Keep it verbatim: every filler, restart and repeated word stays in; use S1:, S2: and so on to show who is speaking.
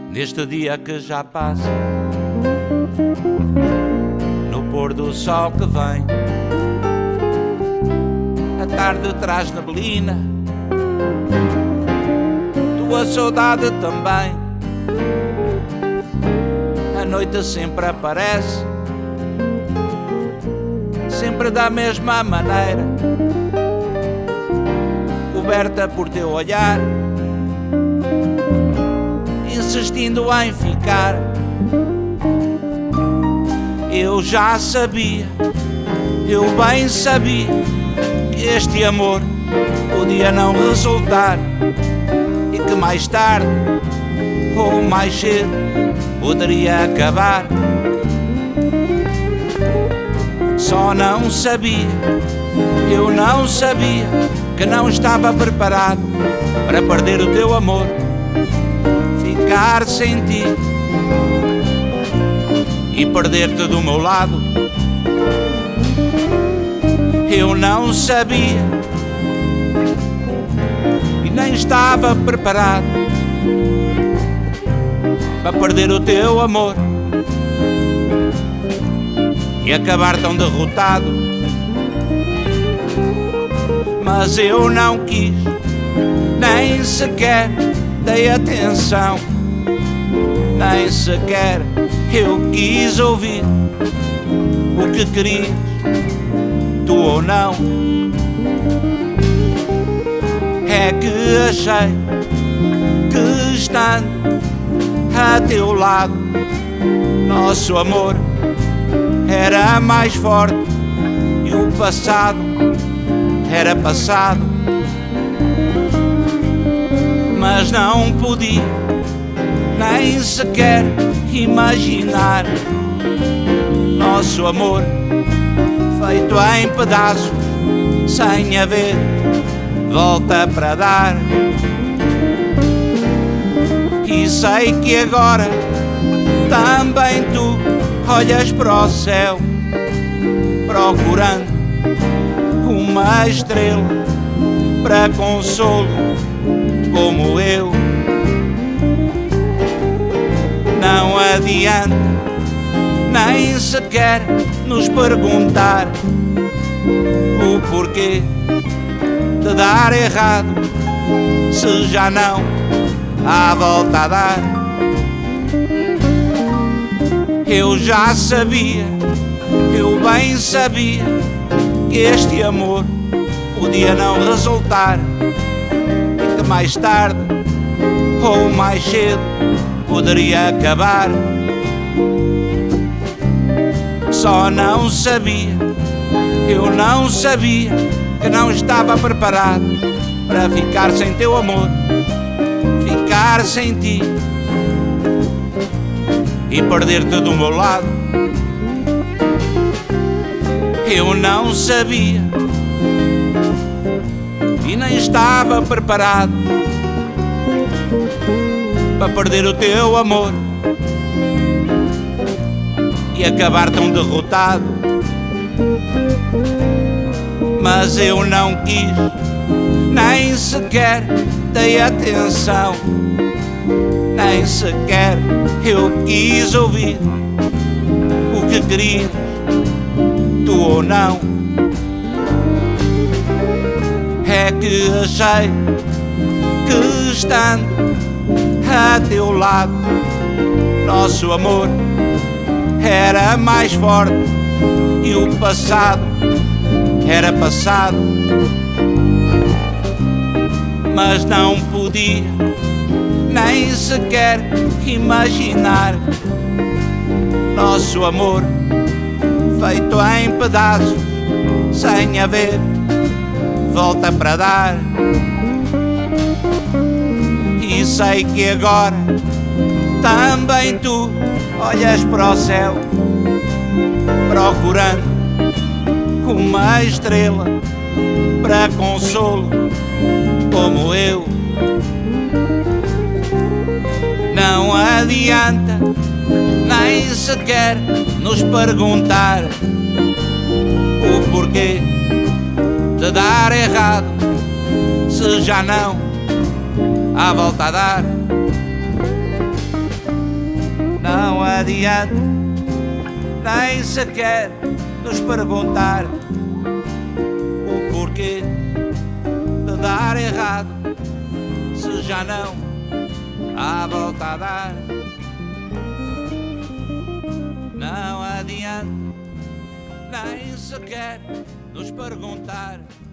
S1: neste dia que já passa, no pôr do sol que vem. A tarde traz neblina, tua saudade também. A noite sempre aparece, sempre da mesma maneira, coberta por teu olhar, insistindo em ficar. Eu já sabia, eu bem sabia, que este amor podia não resultar, e que mais tarde ou mais cedo poderia acabar. Só não sabia, eu não sabia, que não estava preparado para perder o teu amor, ficar sem ti e perder-te do meu lado. Eu não sabia e nem estava preparado para perder o teu amor e acabar tão derrotado. Mas eu não quis, nem sequer dei atenção, nem sequer eu quis ouvir o que querias, tu ou não. É que achei que estando a teu lado, nosso amor era mais forte e o passado era passado. Mas não podia nem sequer imaginar nosso amor feito em pedaços, sem haver volta para dar. E sei que agora também tu olhas para o céu, procurando uma estrela para consolo, como eu. Não adianta nem sequer nos perguntar o porquê de dar errado, se já não há volta a dar. Eu já sabia, eu bem sabia, que este amor podia não resultar, e que mais tarde ou mais cedo poderia acabar. Só não sabia, eu não sabia, que não estava preparado para ficar sem teu amor, ficar sem ti e perder-te do meu lado. Eu não sabia e nem estava preparado para perder o teu amor e acabar tão derrotado. Mas eu não quis, nem sequer dei atenção, nem sequer eu quis ouvir o que querias, tu ou não. É que achei que estando a teu lado, nosso amor era mais forte e o passado era passado. Mas não podia nem sequer imaginar nosso amor feito em pedaços, sem haver volta para dar. E sei que agora também tu olhas para o céu, procurando uma estrela para consolo, como eu. Não adianta nem sequer nos perguntar o porquê de dar errado, se já não há volta a dar. Não adianta nem sequer nos perguntar o porquê de dar errado, se já não há volta a dar. Não adianta nem sequer nos perguntar